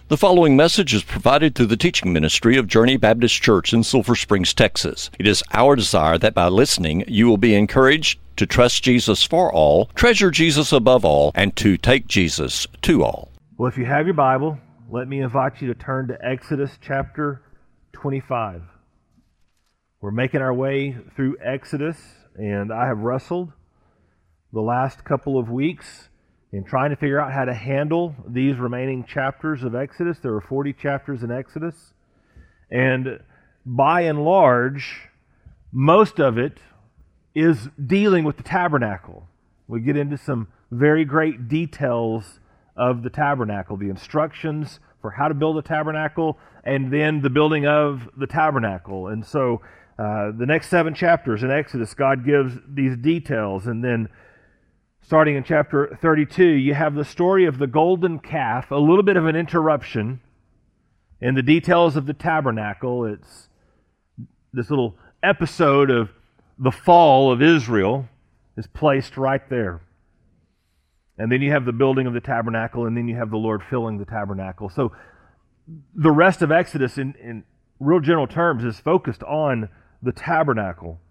The following message is provided through the teaching ministry of Journey Baptist Church in Sulphur Springs, Texas. It is our desire that by listening, you will be encouraged to trust Jesus for all, treasure Jesus above all, and to take Jesus to all. Well, if you have your Bible, let me invite you to turn to Exodus chapter 25. We're making our way through Exodus, and I have wrestled the last couple of weeks in trying to figure out how to handle these remaining chapters of Exodus. There are 40 chapters in Exodus, and by and large, most of it is dealing with the tabernacle. We get into some very great details of the tabernacle, the instructions for how to build a tabernacle, and then the building of the tabernacle. And so the next 7 chapters in Exodus, God gives these details, and then starting in chapter 32, you have the story of the golden calf, a little bit of an interruption in the details of the tabernacle. It's this little episode of the fall of Israel is placed right there. And then you have the building of the tabernacle, and then you have the Lord filling the tabernacle. So the rest of Exodus, in real general terms, is focused on the tabernacle,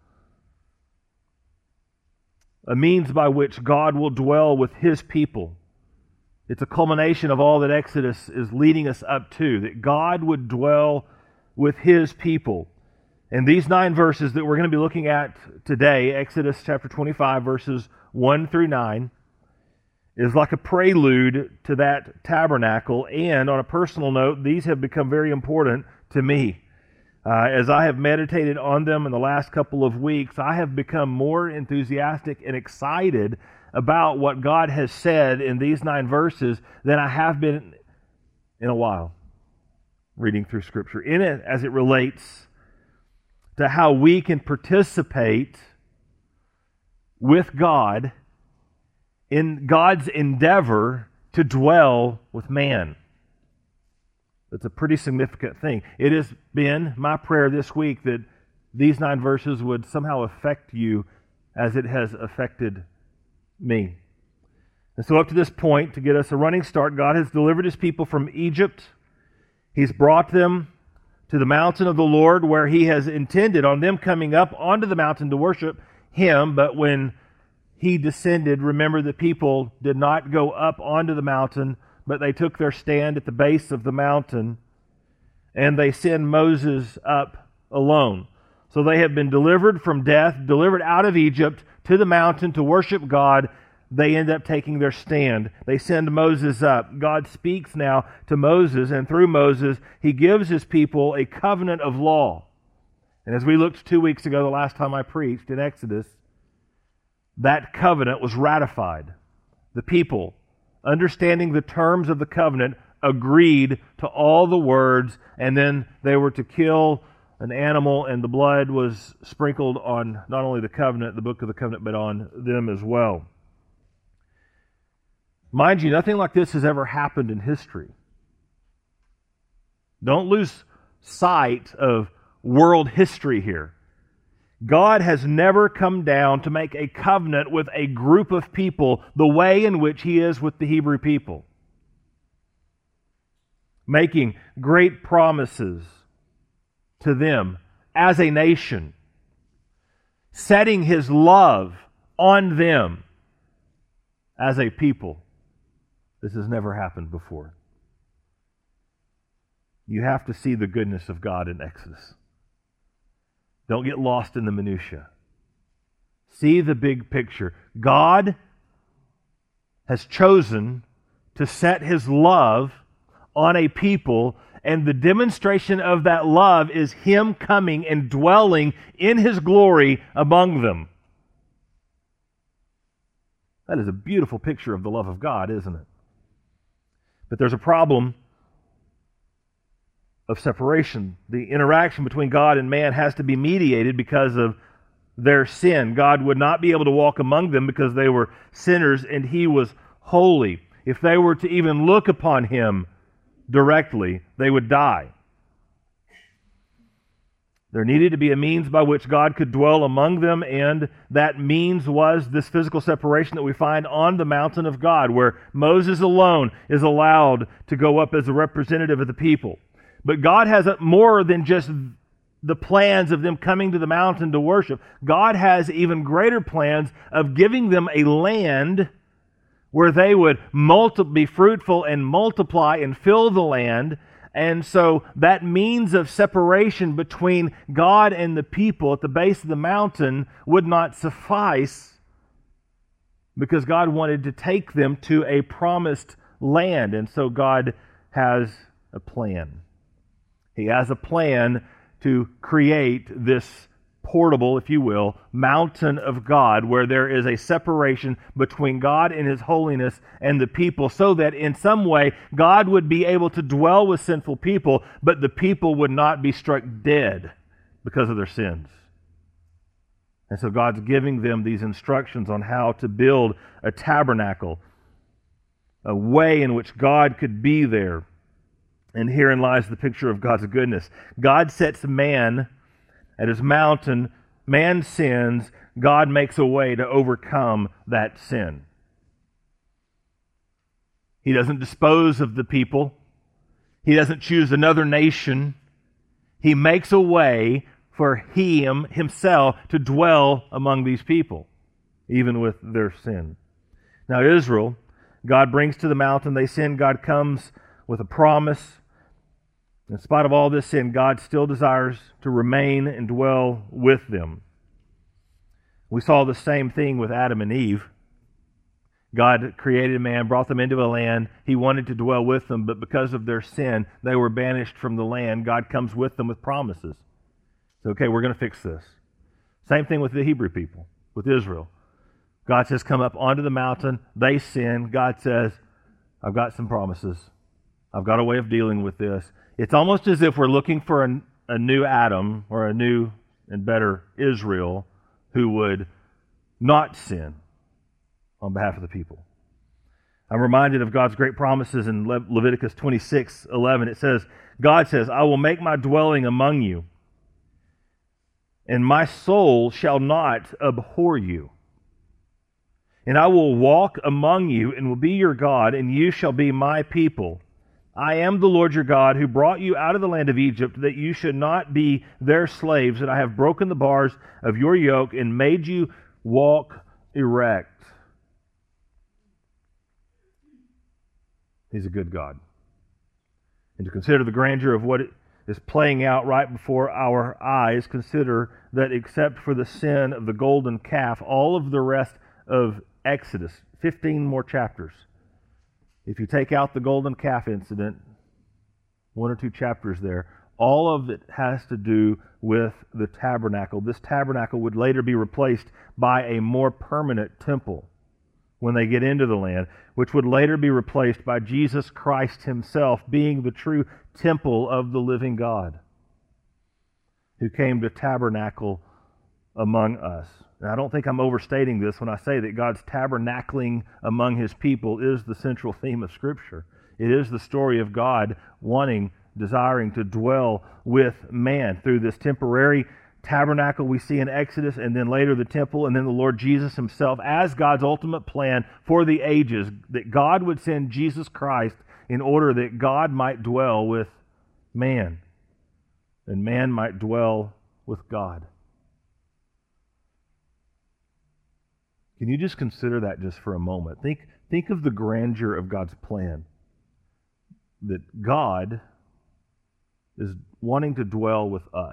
a means by which God will dwell with His people. It's a culmination of all that Exodus is leading us up to, that God would dwell with His people. And these 9 verses that we're going to be looking at today, Exodus chapter 25, verses 1 through 9, is like a prelude to that tabernacle. And on a personal note, these have become very important to me. As I have meditated on them in the last couple of weeks, I have become more enthusiastic and excited about what God has said in these 9 verses than I have been in a while reading through Scripture. In it, as it relates to how we can participate with God in God's endeavor to dwell with man. It's a pretty significant thing. It has been my prayer this week that these 9 verses would somehow affect you as it has affected me. And so up to this point, to get us a running start, God has delivered His people from Egypt. He's brought them to the mountain of the Lord, where He has intended on them coming up onto the mountain to worship Him. But when He descended, remember, the people did not go up onto the mountain, but they took their stand at the base of the mountain, and they send Moses up alone. So they have been delivered from death, delivered out of Egypt to the mountain to worship God. They end up taking their stand. They send Moses up. God speaks now to Moses, and through Moses, He gives His people a covenant of law. And as we looked 2 weeks ago, the last time I preached in Exodus, that covenant was ratified. The people, understanding the terms of the covenant, agreed to all the words, and then they were to kill an animal, and the blood was sprinkled on not only the covenant, the book of the covenant, but on them as well. Mind you, nothing like this has ever happened in history. Don't lose sight of world history here. God has never come down to make a covenant with a group of people the way in which He is with the Hebrew people, making great promises to them as a nation, setting His love on them as a people. This has never happened before. You have to see the goodness of God in Exodus. Don't get lost in the minutia. See the big picture. God has chosen to set His love on a people, and the demonstration of that love is Him coming and dwelling in His glory among them. That is a beautiful picture of the love of God, isn't it? But there's a problem of separation. The interaction between God and man has to be mediated because of their sin. God would not be able to walk among them because they were sinners and He was holy. If they were to even look upon Him directly, they would die. There needed to be a means by which God could dwell among them, and that means was this physical separation that we find on the mountain of God, where Moses alone is allowed to go up as a representative of the people. But God has more than just the plans of them coming to the mountain to worship. God has even greater plans of giving them a land where they would be fruitful and multiply and fill the land. And so that means of separation between God and the people at the base of the mountain would not suffice, because God wanted to take them to a promised land. And so God has a plan. He has a plan to create this portable, if you will, mountain of God, where there is a separation between God and His holiness and the people, so that in some way God would be able to dwell with sinful people, but the people would not be struck dead because of their sins. And so God's giving them these instructions on how to build a tabernacle, a way in which God could be there. And herein lies the picture of God's goodness. God sets man at His mountain. Man sins. God makes a way to overcome that sin. He doesn't dispose of the people. He doesn't choose another nation. He makes a way for Himself to dwell among these people, even with their sin. Now Israel, God brings to the mountain. They sin. God comes with a promise. In spite of all this sin, God still desires to remain and dwell with them. We saw the same thing with Adam and Eve. God created man, brought them into a land. He wanted to dwell with them, but because of their sin, they were banished from the land. God comes with them with promises. So, okay, we're going to fix this. Same thing with the Hebrew people, with Israel. God says, come up onto the mountain. They sin. God says, I've got some promises. I've got a way of dealing with this. It's almost as if we're looking for a new Adam or a new and better Israel who would not sin on behalf of the people. I'm reminded of God's great promises in Leviticus 26:11. It says, God says, I will make my dwelling among you, and my soul shall not abhor you. And I will walk among you and will be your God, and you shall be my people. I am the Lord your God, who brought you out of the land of Egypt, that you should not be their slaves, and I have broken the bars of your yoke and made you walk erect. He's a good God. And to consider the grandeur of what is playing out right before our eyes, consider that except for the sin of the golden calf, all of the rest of Exodus, 15 more chapters, if you take out the golden calf incident, 1 or 2 chapters there, all of it has to do with the tabernacle. This tabernacle would later be replaced by a more permanent temple when they get into the land, which would later be replaced by Jesus Christ Himself being the true temple of the living God, who came to tabernacle among us. And I don't think I'm overstating this when I say that God's tabernacling among His people is the central theme of Scripture. It is the story of God desiring to dwell with man through this temporary tabernacle we see in Exodus, and then later the temple, and then the Lord Jesus Himself as God's ultimate plan for the ages, that God would send Jesus Christ in order that God might dwell with man, and man might dwell with God. Can you just consider that just for a moment? Think of the grandeur of God's plan. That God is wanting to dwell with us.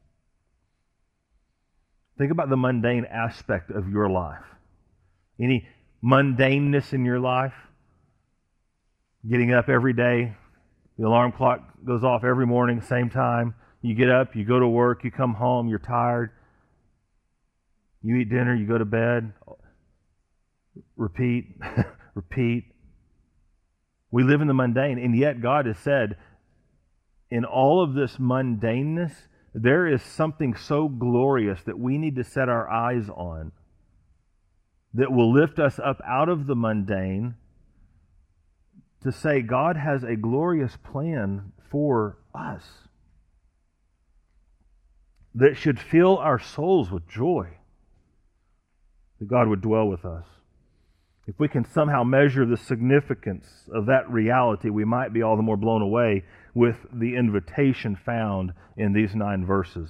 Think about the mundane aspect of your life. Any mundaneness in your life? Getting up every day, the alarm clock goes off every morning, same time. You get up, you go to work, you come home, you're tired. You eat dinner, you go to bed. Repeat, repeat. We live in the mundane, and yet God has said, in all of this mundaneness, there is something so glorious that we need to set our eyes on, that will lift us up out of the mundane, to say God has a glorious plan for us. that should fill our souls with joy, that God would dwell with us. If we can somehow measure the significance of that reality, we might be all the more blown away with the invitation found in these 9 verses.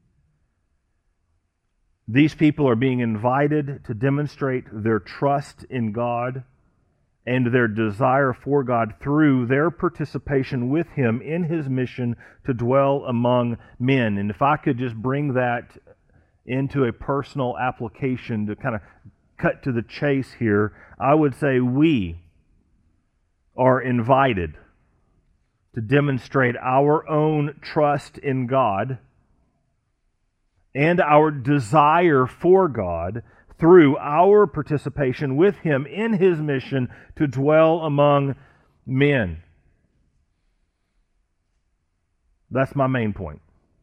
These people are being invited to demonstrate their trust in God and their desire for God through their participation with Him in His mission to dwell among men. And if I could just bring that into a personal application to kind of cut to the chase here, I would say we are invited to demonstrate our own trust in God and our desire for God through our participation with Him in His mission to dwell among men. That's my main point.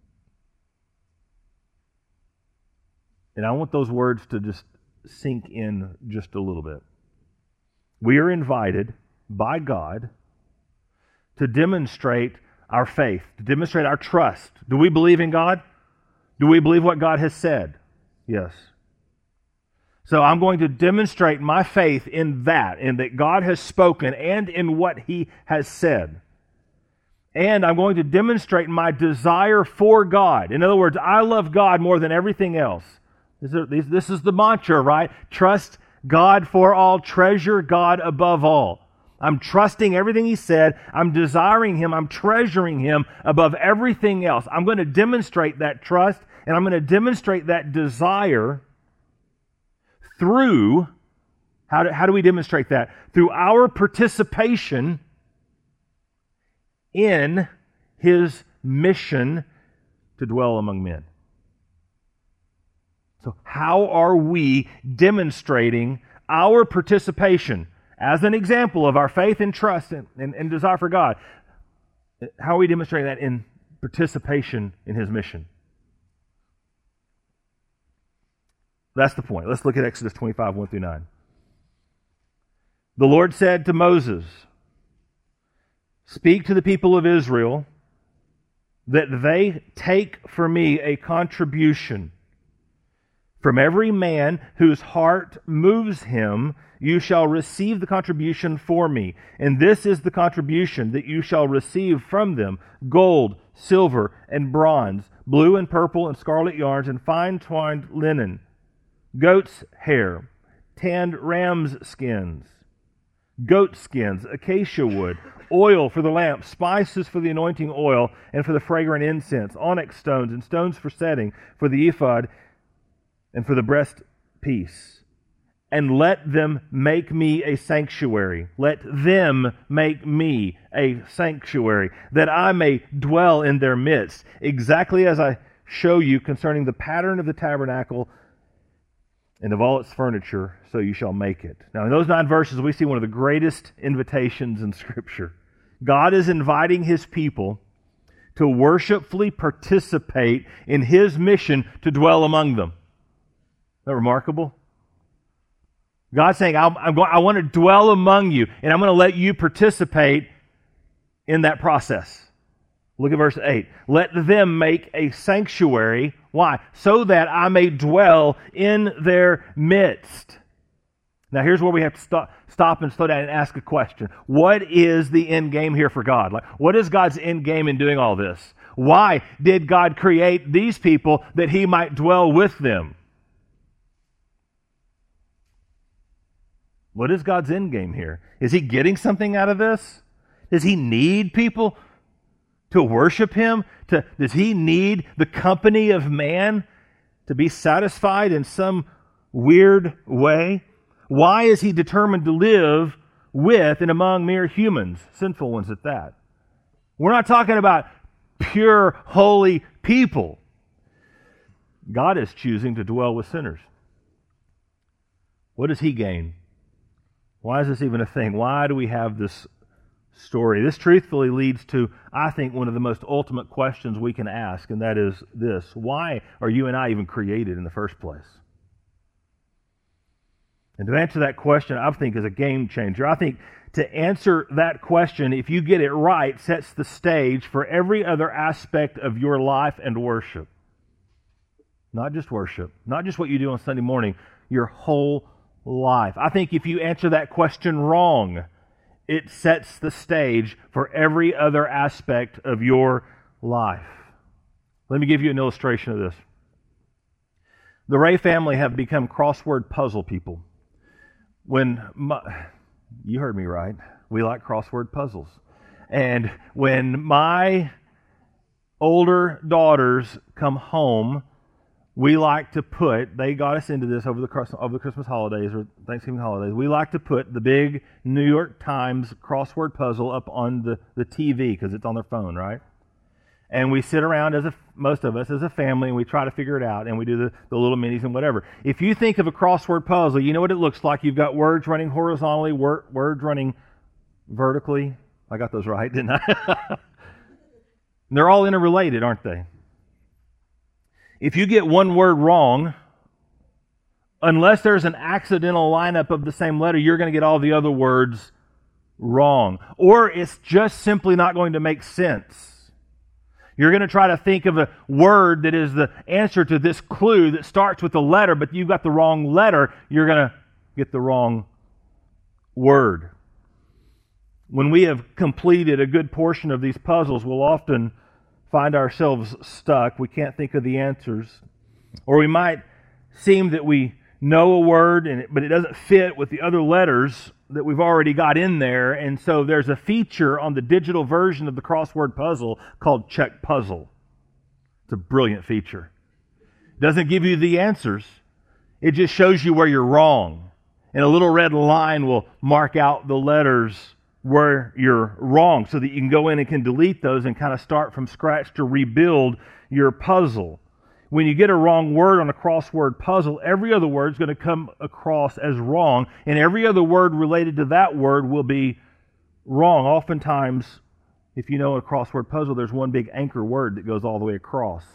And I want those words to just sink in just a little bit. We are invited by God to demonstrate our faith, to demonstrate our trust. Do we believe in God? Do we believe what God has said? Yes. So I'm going to demonstrate my faith in that God has spoken and in what He has said. And I'm going to demonstrate my desire for God. In other words, I love God more than everything else. This is the mantra, right? Trust God for all, treasure God above all. I'm trusting everything He said. I'm desiring Him. I'm treasuring Him above everything else. I'm going to demonstrate that trust, and I'm going to demonstrate that desire through, how do we demonstrate that? Through our participation in His mission to dwell among men. So how are we demonstrating our participation as an example of our faith and trust and desire for God? How are we demonstrating that in participation in His mission? That's the point. Let's look at Exodus 25, 1 through 9. The Lord said to Moses, "Speak to the people of Israel that they take for me a contribution. From every man whose heart moves him, you shall receive the contribution for me. And this is the contribution that you shall receive from them: gold, silver, and bronze, blue and purple and scarlet yarns, and fine twined linen, goat's hair, tanned ram's skins, goat skins, acacia wood, oil for the lamp, spices for the anointing oil, and for the fragrant incense, onyx stones, and stones for setting, for the ephod, and for the breastpiece. And let them make me a sanctuary. Let them make me a sanctuary, that I may dwell in their midst, exactly as I show you concerning the pattern of the tabernacle and of all its furniture, so you shall make it." Now, in those 9 verses, we see one of the greatest invitations in Scripture. God is inviting His people to worshipfully participate in His mission to dwell among them. Isn't that remarkable? God's saying, I want to dwell among you, and I'm going to let you participate in that process. Look at verse 8. Let them make a sanctuary. Why? So that I may dwell in their midst. Now here's where we have to stop and slow down and ask a question. What is the end game here for God? What is God's end game in doing all this? Why did God create these people? That He might dwell with them. What is God's end game here? Is He getting something out of this? Does He need people to worship Him? Does He need the company of man to be satisfied in some weird way? Why is He determined to live with and among mere humans, sinful ones at that? We're not talking about pure, holy people. God is choosing to dwell with sinners. What does He gain? Why is this even a thing? Why do we have this story? This truthfully leads to, I think, one of the most ultimate questions we can ask, and that is this: why are you and I even created in the first place? And to answer that question, I think, is a game changer. I think to answer that question, if you get it right, sets the stage for every other aspect of your life and worship. Not just worship, not just what you do on Sunday morning, your whole life. I think if you answer that question wrong, it sets the stage for every other aspect of your life. Let me give you an illustration of this. The Ray family have become crossword puzzle people. You heard me right. We like crossword puzzles. And when my older daughters come home, we like to they got us into this over the Christmas holidays or Thanksgiving holidays. We like to put the big New York Times crossword puzzle up on the TV because it's on their phone, right? And we sit around, most of us, as a family, and we try to figure it out, and we do the little minis and whatever. If you think of a crossword puzzle, you know what it looks like. You've got words running horizontally, words running vertically. I got those right, didn't I? They're all interrelated, aren't they? If you get one word wrong, unless there's an accidental lineup of the same letter, you're going to get all the other words wrong. Or it's just simply not going to make sense. You're going to try to think of a word that is the answer to this clue that starts with a letter, but you've got the wrong letter, you're going to get the wrong word. When we have completed a good portion of these puzzles, we'll often find ourselves stuck. We can't think of the answers. Or we might seem that we know a word, but it doesn't fit with the other letters that we've already got in there. And so there's a feature on the digital version of the crossword puzzle called Check Puzzle. It's a brilliant feature. It doesn't give you the answers. It just shows you where you're wrong. And a little red line will mark out the letters where you're wrong so that you can go in and can delete those and kind of start from scratch to rebuild your puzzle. When you get a wrong word on a crossword puzzle, every other word is going to come across as wrong, and every other word related to that word will be wrong. Oftentimes, if you know a crossword puzzle, there's one big anchor word that goes all the way across.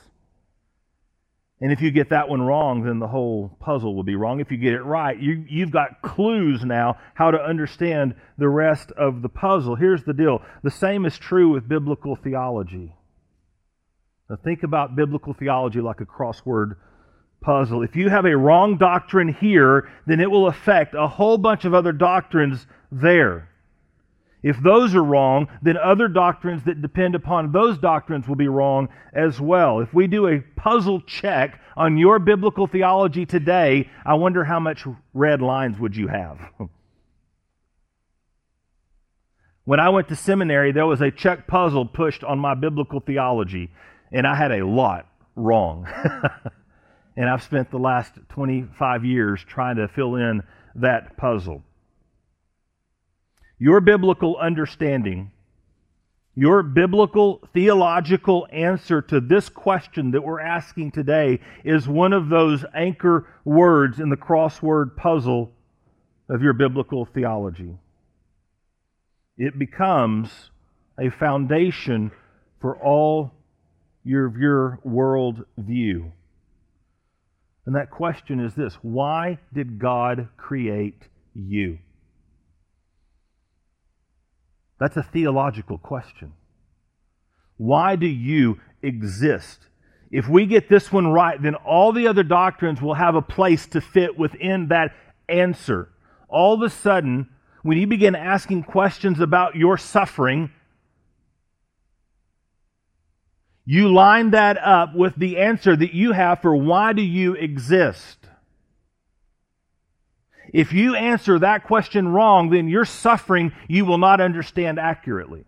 And if you get that one wrong, then the whole puzzle will be wrong. If you get it right, you've got clues now how to understand the rest of the puzzle. Here's the deal. The same is true with biblical theology. Now think about biblical theology like a crossword puzzle. If you have a wrong doctrine here, then it will affect a whole bunch of other doctrines there. If those are wrong, then other doctrines that depend upon those doctrines will be wrong as well. If we do a puzzle check on your biblical theology today, I wonder how much red lines would you have? When I went to seminary, there was a check puzzle pushed on my biblical theology, and I had a lot wrong. And I've spent the last 25 years trying to fill in that puzzle. Your biblical understanding, your biblical theological answer to this question that we're asking today is one of those anchor words in the crossword puzzle of your biblical theology. It becomes a foundation for all your world view. And that question is this: why did God create you? That's a theological question. Why do you exist? If we get this one right, then all the other doctrines will have a place to fit within that answer. All of a sudden, when you begin asking questions about your suffering, you line that up with the answer that you have for why do you exist. If you answer that question wrong, then your suffering you will not understand accurately.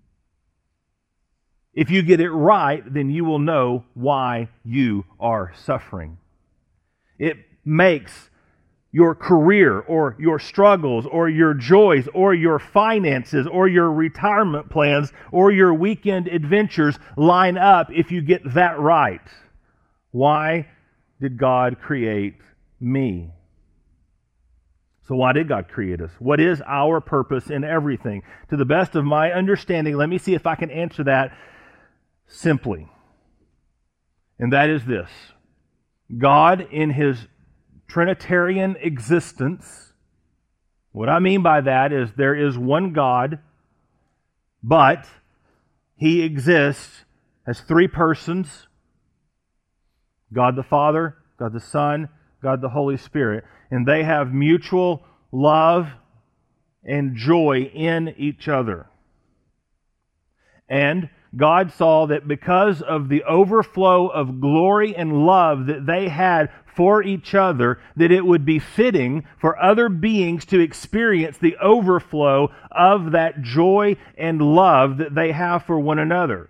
If you get it right, then you will know why you are suffering. It makes your career or your struggles or your joys or your finances or your retirement plans or your weekend adventures line up if you get that right. Why did God create me? So why did God create us? What is our purpose in everything? To the best of my understanding, let me see if I can answer that simply. And that is this: God in His Trinitarian existence, what I mean by that is there is one God, but He exists as three persons, God the Father, God the Son, God the Holy Spirit. And they have mutual love and joy in each other. And God saw that because of the overflow of glory and love that they had for each other, that it would be fitting for other beings to experience the overflow of that joy and love that they have for one another.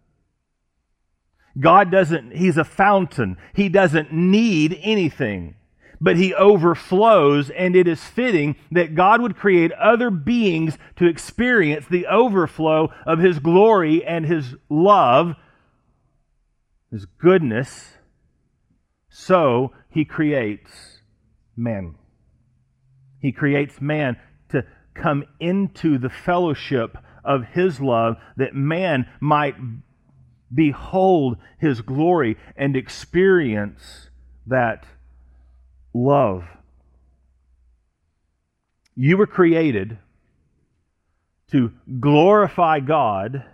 God He's a fountain. He doesn't need anything, but He overflows, and it is fitting that God would create other beings to experience the overflow of His glory and His love, His goodness. So He creates man. He creates man to come into the fellowship of His love, that man might behold His glory and experience that love. You were created to glorify God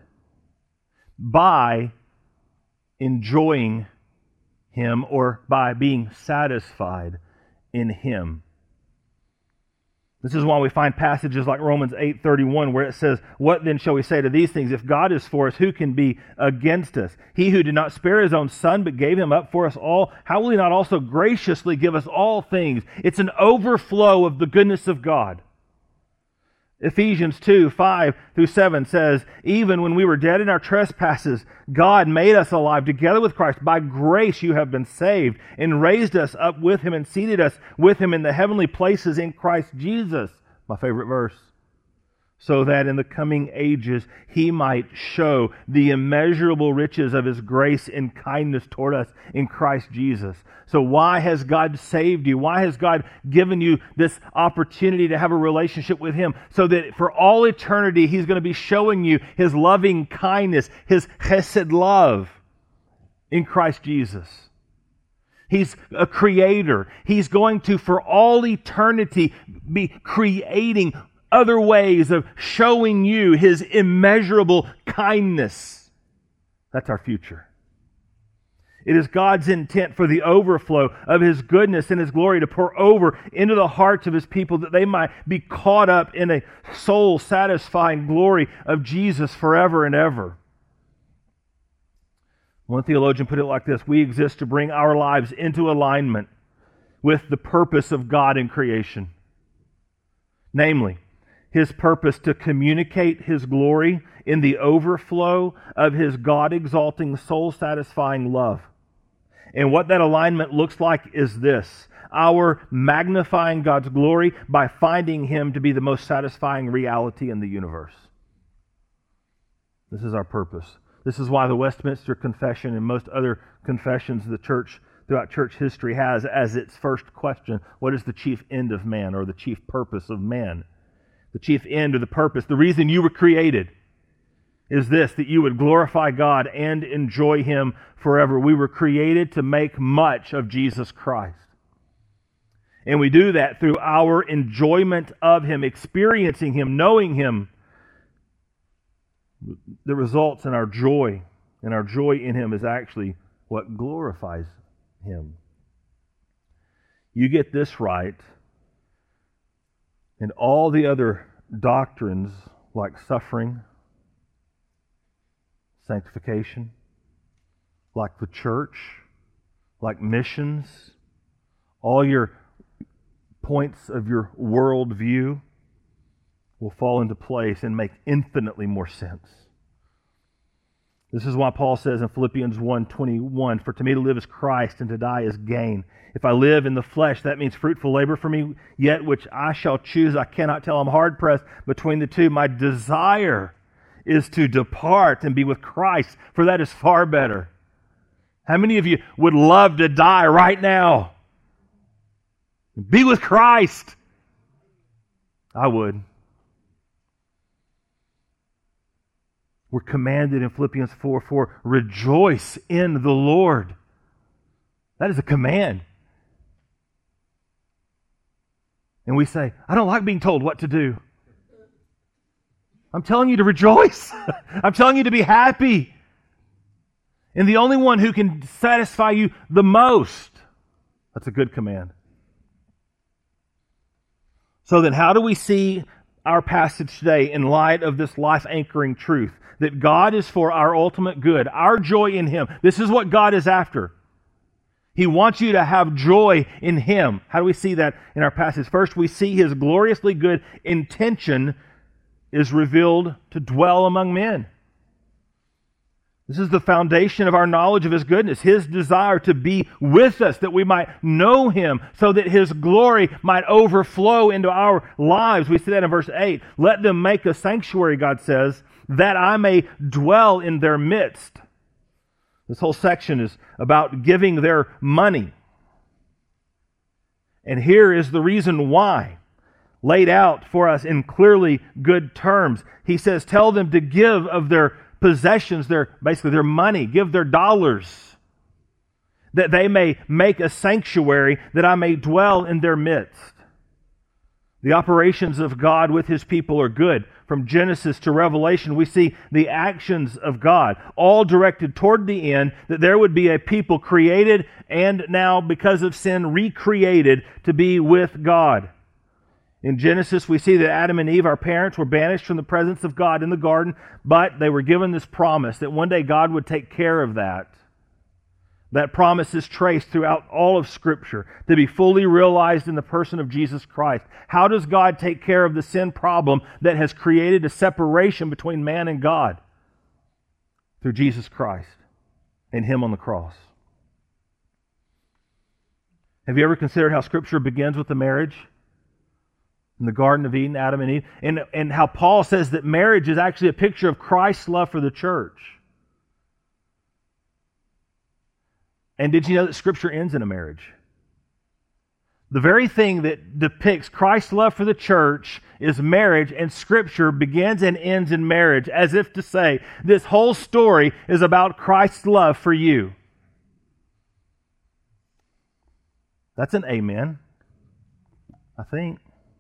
by enjoying Him, or by being satisfied in Him. This is why we find passages like Romans 8:31, where it says, "What then shall we say to these things? If God is for us, who can be against us? He who did not spare His own Son, but gave Him up for us all, how will He not also graciously give us all things?" It's an overflow of the goodness of God. Ephesians 2:5-7 says, "Even when we were dead in our trespasses, God made us alive together with Christ. By grace you have been saved, and raised us up with Him and seated us with Him in the heavenly places in Christ Jesus." My favorite verse. "So that in the coming ages He might show the immeasurable riches of His grace and kindness toward us in Christ Jesus." So why has God saved you? Why has God given you this opportunity to have a relationship with Him? So that for all eternity He's going to be showing you His loving kindness, His chesed love in Christ Jesus. He's a creator. He's going to, for all eternity, be creating other ways of showing you His immeasurable kindness. That's our future. It is God's intent for the overflow of His goodness and His glory to pour over into the hearts of His people, that they might be caught up in a soul-satisfying glory of Jesus forever and ever. One theologian put it like this: we exist to bring our lives into alignment with the purpose of God in creation. Namely, His purpose to communicate His glory in the overflow of His God-exalting, soul-satisfying love. And what that alignment looks like is this: our magnifying God's glory by finding Him to be the most satisfying reality in the universe. This is our purpose. This is why the Westminster Confession and most other confessions the church throughout church history has as its first question, what is the chief end of man, or the chief purpose of man? The chief end or the purpose, the reason you were created, is this: that you would glorify God and enjoy Him forever. We were created to make much of Jesus Christ. And we do that through our enjoyment of Him, experiencing Him, knowing Him. The results in our joy, and our joy in Him is actually what glorifies Him. You get this right, and all the other doctrines like suffering, sanctification, like the church, like missions, all your points of your worldview will fall into place and make infinitely more sense. This is why Paul says in Philippians 1:21, "For to me to live is Christ, and to die is gain. If I live in the flesh, that means fruitful labor for me, yet which I shall choose, I cannot tell. I'm hard-pressed between the two. My desire is to depart and be with Christ, for that is far better." How many of you would love to die right now? Be with Christ. I would. We're commanded in Philippians 4:4, rejoice in the Lord. That is a command. And we say, I don't like being told what to do. I'm telling you to rejoice. I'm telling you to be happy. and the only one who can satisfy you the most. That's a good command. So then, how do we see our passage today in light of this life-anchoring truth that God is for our ultimate good, our joy in Him? This is what God is after. He wants you to have joy in Him. How do we see that in our passage? First, we see His gloriously good intention is revealed to dwell among men. This is the foundation of our knowledge of His goodness, His desire to be with us, that we might know Him, so that His glory might overflow into our lives. We see that in verse 8. Let them make a sanctuary, God says, that I may dwell in their midst. This whole section is about giving their money. And here is the reason why, laid out for us in clearly good terms. He says, tell them to give of their possessions, basically their money, give their dollars, that they may make a sanctuary, that I may dwell in their midst. The operations of God with His people are good. From Genesis to Revelation, we see the actions of God, all directed toward the end, that there would be a people created and now, because of sin, recreated to be with God. In Genesis, we see that Adam and Eve, our parents, were banished from the presence of God in the garden, but they were given this promise that one day God would take care of that. That promise is traced throughout all of Scripture to be fully realized in the person of Jesus Christ. How does God take care of the sin problem that has created a separation between man and God? Through Jesus Christ and Him on the cross. Have you ever considered how Scripture begins with the marriage? In the Garden of Eden, Adam and Eve, and how Paul says that marriage is actually a picture of Christ's love for the church. And did you know that Scripture ends in a marriage? The very thing that depicts Christ's love for the church is marriage, and Scripture begins and ends in marriage, as if to say, this whole story is about Christ's love for you. That's an amen, I think.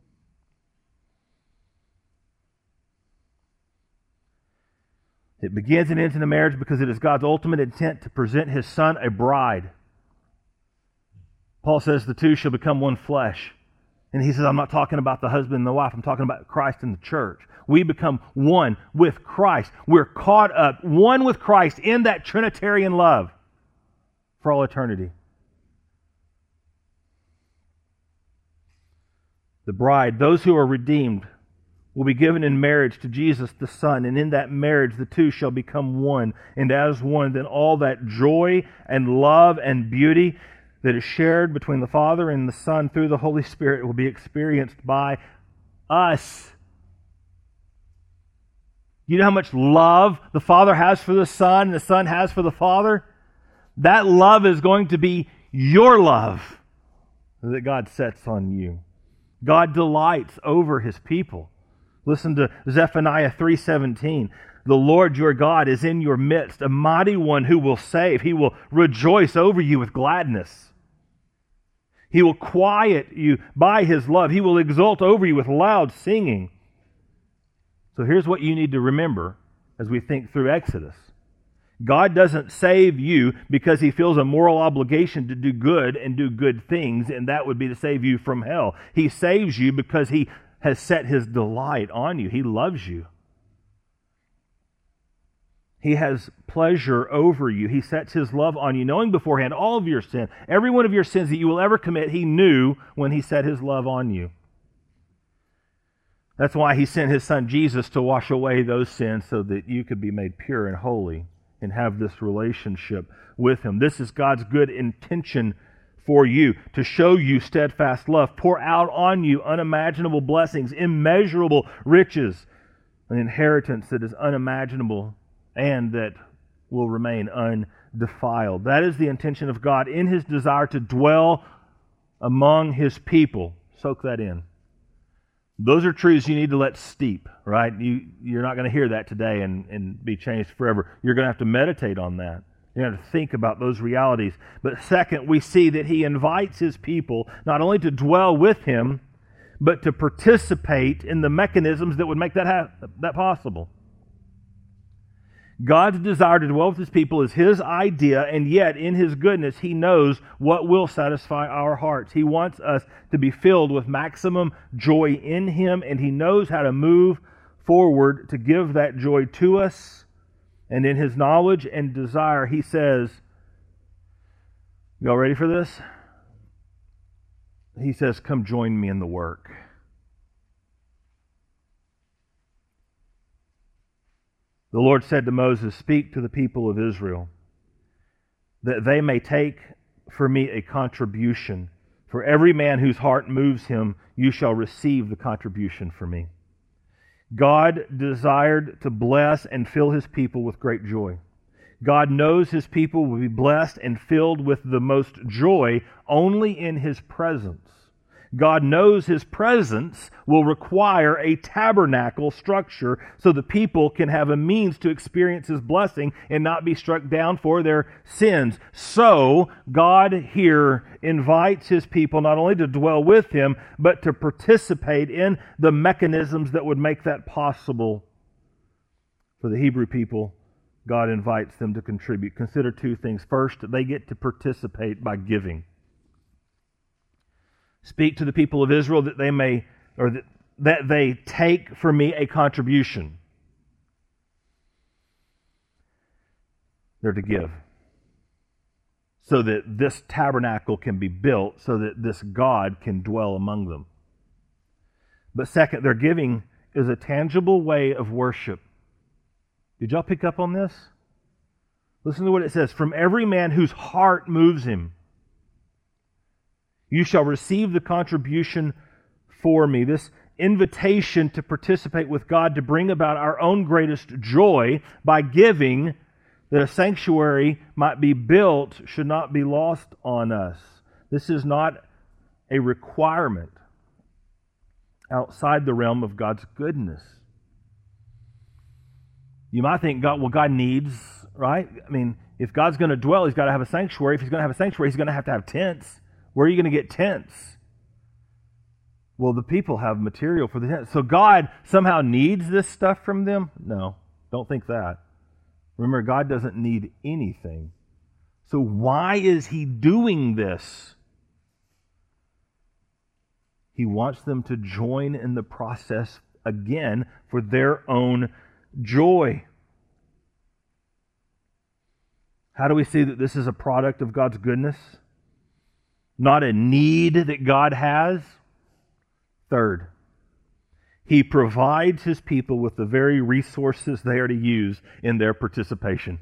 It begins and ends in a marriage because it is God's ultimate intent to present His Son a bride. Paul says the two shall become one flesh. And he says, I'm not talking about the husband and the wife. I'm talking about Christ and the church. We become one with Christ. We're caught up, one with Christ in that Trinitarian love for all eternity. The bride, those who are redeemed, will be given in marriage to Jesus the Son, and in that marriage the two shall become one. And as one, then all that joy and love and beauty that is shared between the Father and the Son through the Holy Spirit will be experienced by us. You know how much love the Father has for the Son and the Son has for the Father? That love is going to be your love that God sets on you. God delights over His people. Listen to Zephaniah 3:17. The Lord your God is in your midst, a mighty one who will save. He will rejoice over you with gladness. He will quiet you by His love. He will exult over you with loud singing. So here's what you need to remember as we think through Exodus. God doesn't save you because He feels a moral obligation to do good and do good things, and that would be to save you from hell. He saves you because He has set His delight on you. He loves you. He has pleasure over you. He sets His love on you, knowing beforehand all of your sin. Every one of your sins that you will ever commit, He knew when He set His love on you. That's why He sent His Son Jesus to wash away those sins so that you could be made pure and holy and have this relationship with Him. This is God's good intention for you, to show you steadfast love, pour out on you unimaginable blessings, immeasurable riches, an inheritance that is unimaginable and that will remain undefiled. That is the intention of God in His desire to dwell among His people. Soak that in. Those are truths you need to let steep, right? You're not going to hear that today and be changed forever. You're going to have to meditate on that. You have to think about those realities. But second, we see that He invites His people not only to dwell with Him, but to participate in the mechanisms that would make that possible. God's desire to dwell with His people is His idea, and yet in His goodness, He knows what will satisfy our hearts. He wants us to be filled with maximum joy in Him, and He knows how to move forward to give that joy to us. And in His knowledge and desire, He says, y'all ready for this? He says, come join me in the work. The Lord said to Moses, speak to the people of Israel, that they may take for me a contribution. For every man whose heart moves him, you shall receive the contribution for me. God desired to bless and fill His people with great joy. God knows His people will be blessed and filled with the most joy only in His presence. God knows His presence will require a tabernacle structure so the people can have a means to experience His blessing and not be struck down for their sins. So, God here invites His people not only to dwell with Him, but to participate in the mechanisms that would make that possible. For the Hebrew people, God invites them to contribute. Consider two things. First, they get to participate by giving. Speak to the people of Israel that they may, or that they take for me a contribution. They're to give, so that this tabernacle can be built, so that this God can dwell among them. But second, their giving is a tangible way of worship. Did y'all pick up on this? Listen to what it says. From every man whose heart moves him, you shall receive the contribution for me. This invitation to participate with God to bring about our own greatest joy by giving that a sanctuary might be built should not be lost on us. This is not a requirement outside the realm of God's goodness. You might think, God needs, right? I mean, if God's going to dwell, He's got to have a sanctuary. If He's going to have a sanctuary, He's going to have tents. Where are you going to get tents? Well, the people have material for the tents. So God somehow needs this stuff from them? No, don't think that. Remember, God doesn't need anything. So why is He doing this? He wants them to join in the process again for their own joy. How do we see that this is a product of God's goodness? Not a need that God has. Third, He provides His people with the very resources they are to use in their participation.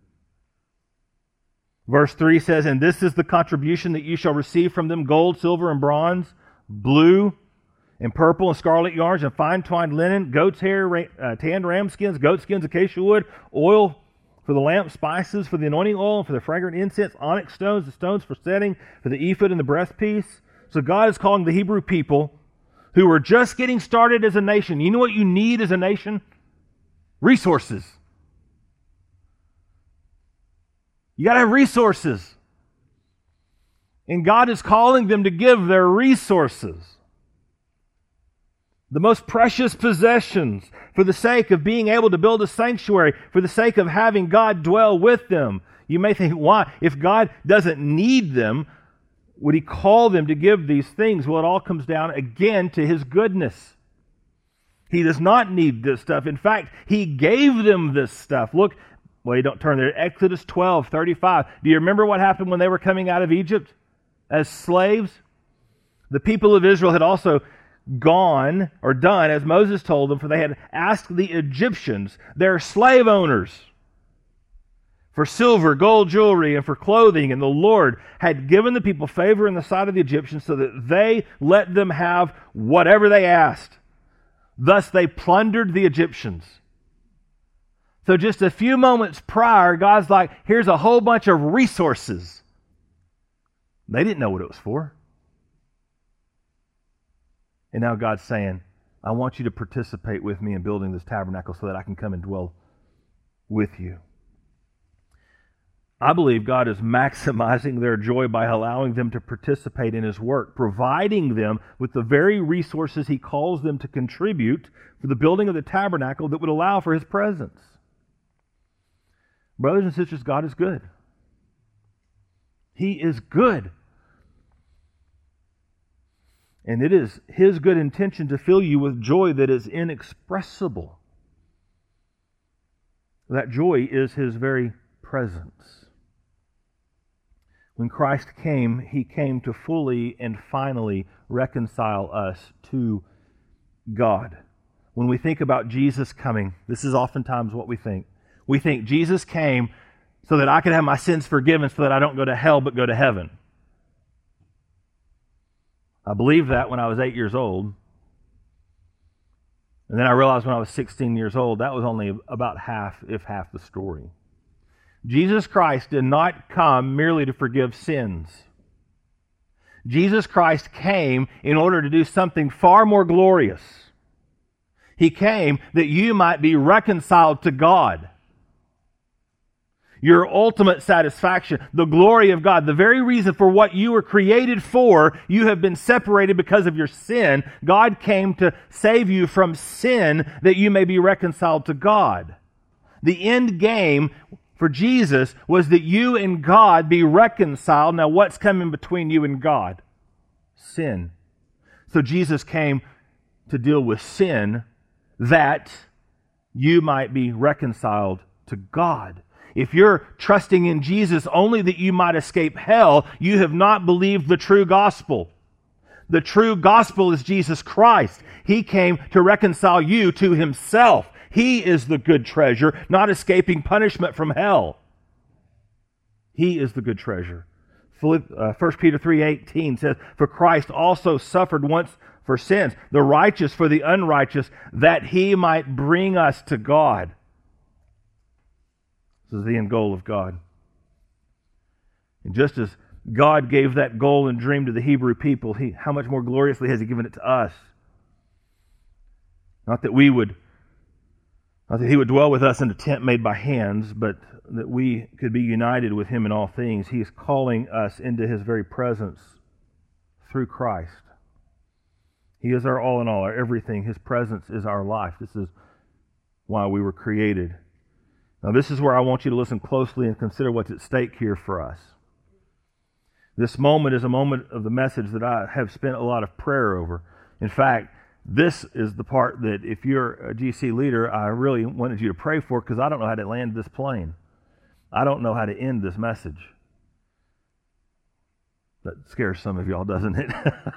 Verse 3 says, and this is the contribution that you shall receive from them, gold, silver, and bronze, blue, and purple, and scarlet yarns, and fine twined linen, goat's hair, tanned ram skins, goat skins, acacia wood, oil for the lamp, spices for the anointing oil, and for the fragrant incense, onyx stones, the stones for setting, for the ephod and the breastpiece. So God is calling the Hebrew people who are just getting started as a nation. You know what you need as a nation? Resources. You got to have resources. And God is calling them to give their resources, the most precious possessions, for the sake of being able to build a sanctuary, for the sake of having God dwell with them. You may think, why? If God doesn't need them, would He call them to give these things? Well, it all comes down again to His goodness. He does not need this stuff. In fact, He gave them this stuff. Look, well, you don't turn there. Exodus 12:35. Do you remember what happened when they were coming out of Egypt as slaves? The people of Israel had also gone or done as Moses told them, for they had asked the Egyptians, their slave owners, for silver, gold jewelry, and for clothing, and the Lord had given the people favor in the sight of the Egyptians so that they let them have whatever they asked. Thus they plundered the Egyptians. So just a few moments prior, God's like, here's a whole bunch of resources. They didn't know what it was for. And now God's saying, I want you to participate with me in building this tabernacle so that I can come and dwell with you. I believe God is maximizing their joy by allowing them to participate in His work, providing them with the very resources He calls them to contribute for the building of the tabernacle that would allow for His presence. Brothers and sisters, God is good. He is good. And it is His good intention to fill you with joy that is inexpressible. That joy is His very presence. When Christ came, He came to fully and finally reconcile us to God. When we think about Jesus coming, this is oftentimes what we think. We think Jesus came so that I could have my sins forgiven so that I don't go to hell but go to heaven. I believed that when I was 8 years old. And then I realized when I was 16 years old, that was only about half, if half, the story. Jesus Christ did not come merely to forgive sins. Jesus Christ came in order to do something far more glorious. He came that you might be reconciled to God. Your ultimate satisfaction, the glory of God, the very reason for what you were created for, you have been separated because of your sin. God came to save you from sin that you may be reconciled to God. The end game for Jesus was that you and God be reconciled. Now, what's coming between you and God? Sin. So Jesus came to deal with sin that you might be reconciled to God. If you're trusting in Jesus only that you might escape hell, you have not believed the true gospel. The true gospel is Jesus Christ. He came to reconcile you to Himself. He is the good treasure, not escaping punishment from hell. He is the good treasure. 1 Peter 3:18 says, "For Christ also suffered once for sins, the righteous for the unrighteous, that He might bring us to God." This is the end goal of God. And just as God gave that goal and dream to the Hebrew people, how much more gloriously has He given it to us? Not that He would dwell with us in a tent made by hands, but that we could be united with Him in all things. He is calling us into His very presence through Christ. He is our all in all, our everything. His presence is our life. This is why we were created. Now, this is where I want you to listen closely and consider what's at stake here for us. This moment is a moment of the message that I have spent a lot of prayer over. In fact, this is the part that if you're a GC leader, I really wanted you to pray for, because I don't know how to land this plane. I don't know how to end this message. That scares some of y'all, doesn't it?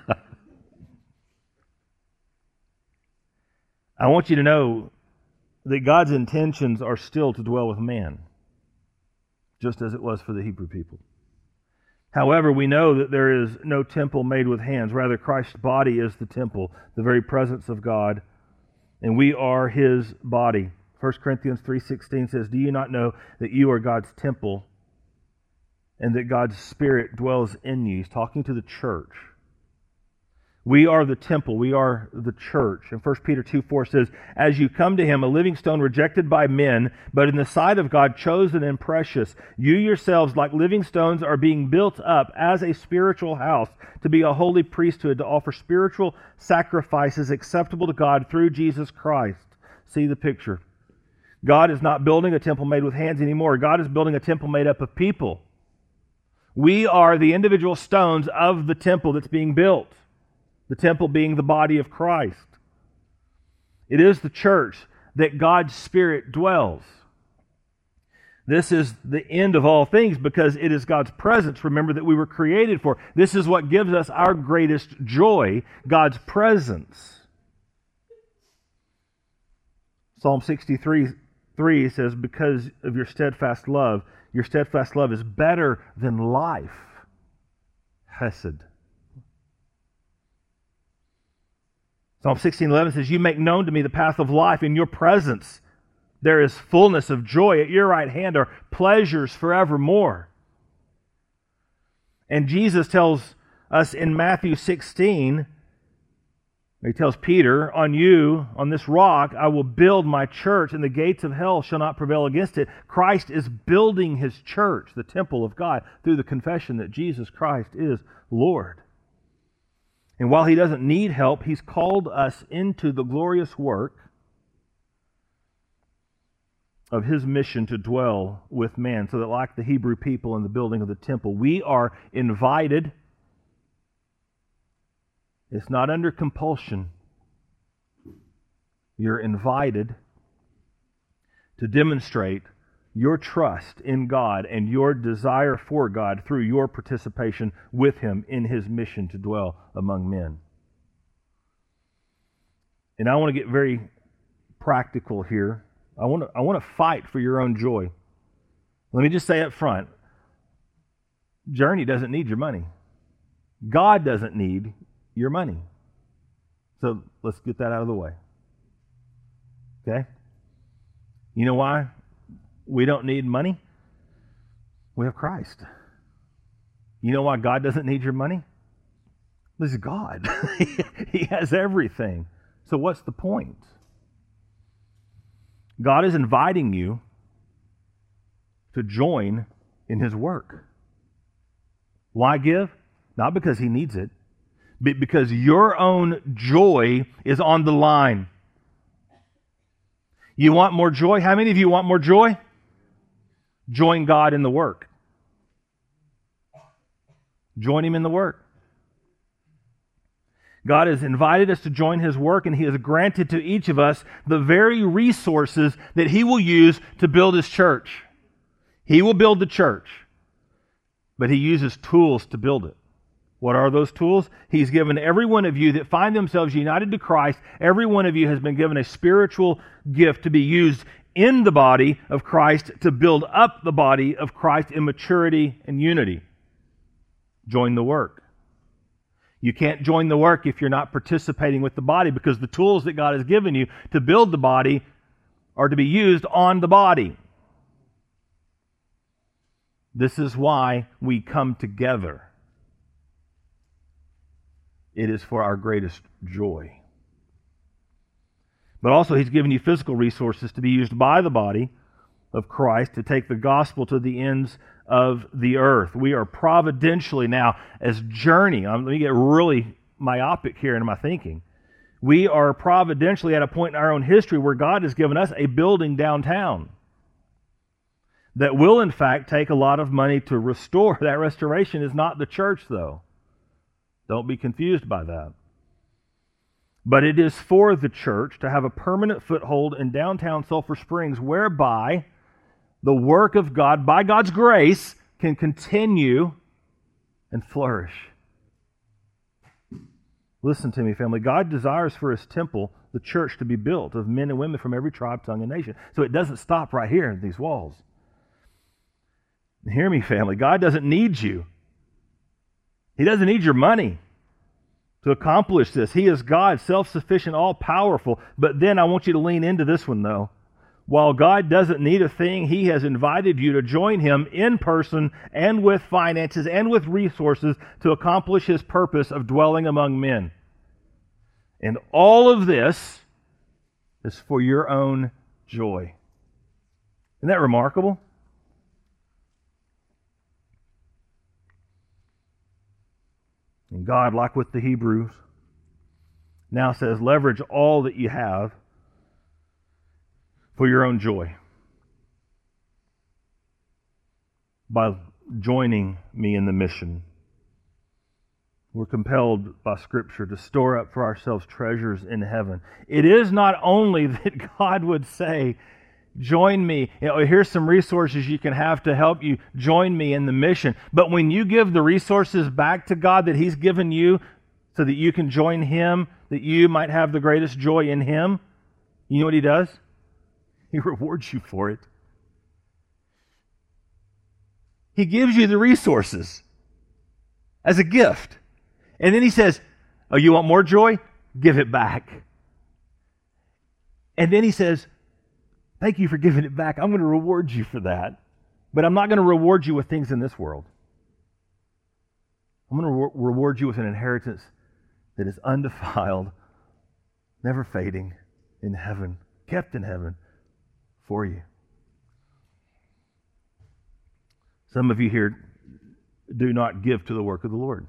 I want you to know that God's intentions are still to dwell with man, just as it was for the Hebrew people. However, we know that there is no temple made with hands. Rather, Christ's body is the temple, the very presence of God, and we are His body. 1 Corinthians 3:16 says, "Do you not know that you are God's temple and that God's Spirit dwells in you?" He's talking to the church. We are the temple. We are the church. And 1 Peter 2:4 says, "As you come to Him, a living stone rejected by men, but in the sight of God chosen and precious, you yourselves, like living stones, are being built up as a spiritual house to be a holy priesthood, to offer spiritual sacrifices acceptable to God through Jesus Christ." See the picture. God is not building a temple made with hands anymore. God is building a temple made up of people. We are the individual stones of the temple that's being built. The temple being the body of Christ. It is the church that God's Spirit dwells. This is the end of all things because it is God's presence, remember, that we were created for. This is what gives us our greatest joy, God's presence. Psalm 63:3 says, "Because of your steadfast love is better than life." Hesed. Psalm 16:11 says, "You make known to me the path of life. In your presence there is fullness of joy. At your right hand are pleasures forevermore." And Jesus tells us in Matthew 16, He tells Peter, "On you, on this rock, I will build my church, and the gates of hell shall not prevail against it." Christ is building His church, the temple of God, through the confession that Jesus Christ is Lord. And while He doesn't need help, He's called us into the glorious work of his mission to dwell with man, so that like the Hebrew people in the building of the temple, we are invited. It's not under compulsion. You're invited to demonstrate your trust in God and your desire for God through your participation with him in his mission to dwell among men. And I want to get very practical here. I want to fight for your own joy. Let me just say up front, Journey doesn't need your money. God doesn't need your money. So let's get that out of the way. Okay? You know why we don't need money? We have Christ. You know why God doesn't need your money? This is God. He has everything. So what's the point? God is inviting you to join in his work. Why give? Not because he needs it, but because your own joy is on the line. You want more joy? How many of you want more joy? Join God in the work. Join him in the work. God has invited us to join his work, and he has granted to each of us the very resources that he will use to build his church. He will build the church, but he uses tools to build it. What are those tools? He's given every one of you that find themselves united to Christ, every one of you has been given a spiritual gift to be used in the body of Christ to build up the body of Christ in maturity and unity. Join the work. You can't join the work if you're not participating with the body, because the tools that God has given you to build the body are to be used on the body. This is why we come together. It is for our greatest joy. But also he's given you physical resources to be used by the body of Christ to take the gospel to the ends of the earth. We are providentially now, as Journey, let me get really myopic here in my thinking. We are providentially at a point in our own history where God has given us a building downtown that will in fact take a lot of money to restore. That restoration is not the church, though. Don't be confused by that. But it is for the church to have a permanent foothold in downtown Sulphur Springs, whereby the work of God, by God's grace, can continue and flourish. Listen to me, family. God desires for his temple, the church, to be built of men and women from every tribe, tongue, and nation. So it doesn't stop right here in these walls. Hear me, family. God doesn't need you. He doesn't need your money to accomplish this. He is God, self-sufficient, all-powerful. But then I want you to lean into this one, though. While God doesn't need a thing, he has invited you to join him in person and with finances and with resources to accomplish his purpose of dwelling among men. And all of this is for your own joy. Isn't that remarkable? And God, like with the Hebrews, now says, leverage all that you have for your own joy by joining me in the mission. We're compelled by Scripture to store up for ourselves treasures in heaven. It is not only that God would say, join me. Here's some resources you can have to help you join me in the mission. But when you give the resources back to God that he's given you so that you can join him, that you might have the greatest joy in him, you know what he does? He rewards you for it. He gives you the resources as a gift. And then he says, oh, you want more joy? Give it back. And then he says, thank you for giving it back. I'm going to reward you for that. But I'm not going to reward you with things in this world. I'm going to reward you with an inheritance that is undefiled, never fading, in heaven, kept in heaven for you. Some of you here do not give to the work of the Lord.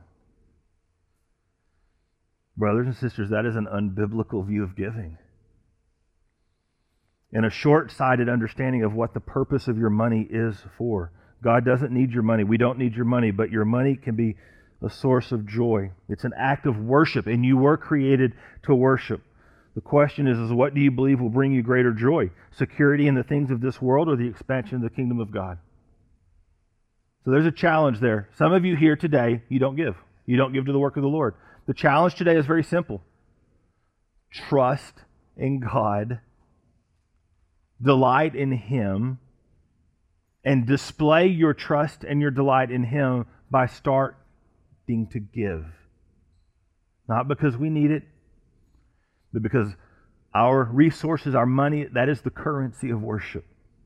Brothers and sisters, that is an unbiblical view of giving. and a short-sighted understanding of what the purpose of your money is for. God doesn't need your money. We don't need your money, but your money can be a source of joy. It's an act of worship, and you were created to worship. The question is what do you believe will bring you greater joy? Security in the things of this world or the expansion of the kingdom of God? So there's a challenge there. Some of you here today, you don't give. You don't give to the work of the Lord. The challenge today is very simple. Trust in God, delight in Him, and display your trust and your delight in Him by starting to give. Not because we need it, but because our resources, our money, that is the currency of worship.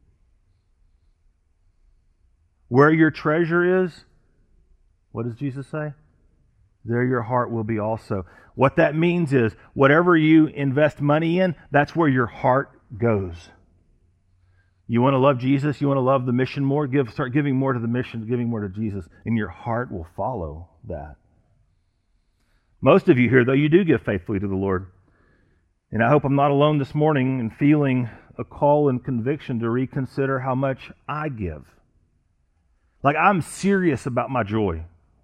Where your treasure is, what does Jesus say? There your heart will be also. What that means is, whatever you invest money in, that's where your heart goes. You want to love Jesus, you want to love the mission more, start giving more to the mission, giving more to Jesus, and your heart will follow that. Most of you here, though, you do give faithfully to the Lord. And I hope I'm not alone this morning in feeling a call and conviction to reconsider how much I give. Like, I'm serious about my joy.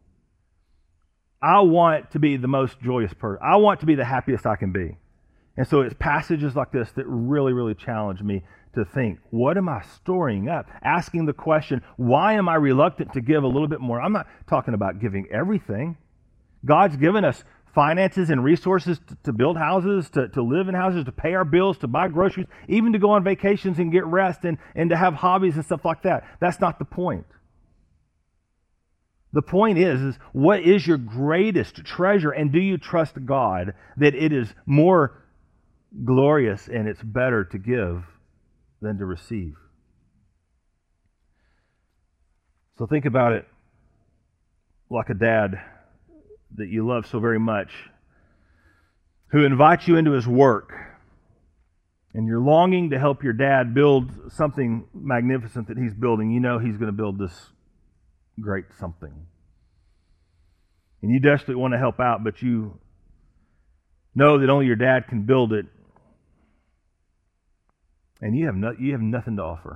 I want to be the most joyous person. I want to be the happiest I can be. And so it's passages like this that really, really challenge me to think, what am I storing up? Asking the question, why am I reluctant to give a little bit more? I'm not talking about giving everything. God's given us finances and resources to build houses, to live in houses, to pay our bills, to buy groceries, even to go on vacations and get rest and to have hobbies and stuff like that. That's not the point. The point is what is your greatest treasure, and do you trust God that it is more glorious and it's better to give than to receive? So think about it like a dad that you love so very much, who invites you into his work, and you're longing to help your dad build something magnificent that he's building. You know he's going to build this great something. And you desperately want to help out, but you know that only your dad can build it, and you have nothing to offer.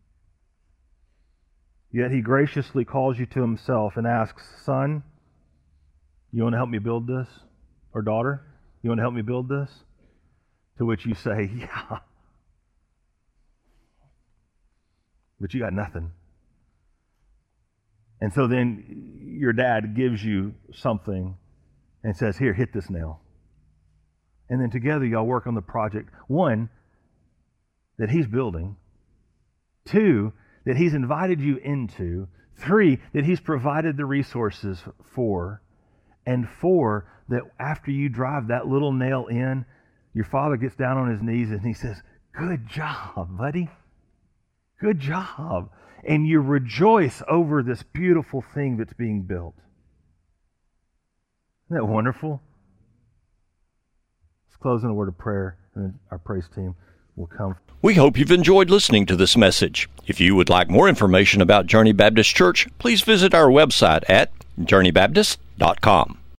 Yet he graciously calls you to himself and asks, son, you want to help me build this? Or daughter, you want to help me build this? To which you say, yeah. But you got nothing. And so then your dad gives you something and says, here, hit this nail. And then together y'all work on the project. One, that he's building. Two, that he's invited you into. Three, that he's provided the resources for. And four, that after you drive that little nail in, your father gets down on his knees and he says, good job, buddy. Good job. And you rejoice over this beautiful thing that's being built. Isn't that wonderful? Let's close in a word of prayer, and then our praise team will come. We hope you've enjoyed listening to this message. If you would like more information about Journey Baptist Church, please visit our website at journeybaptist.com.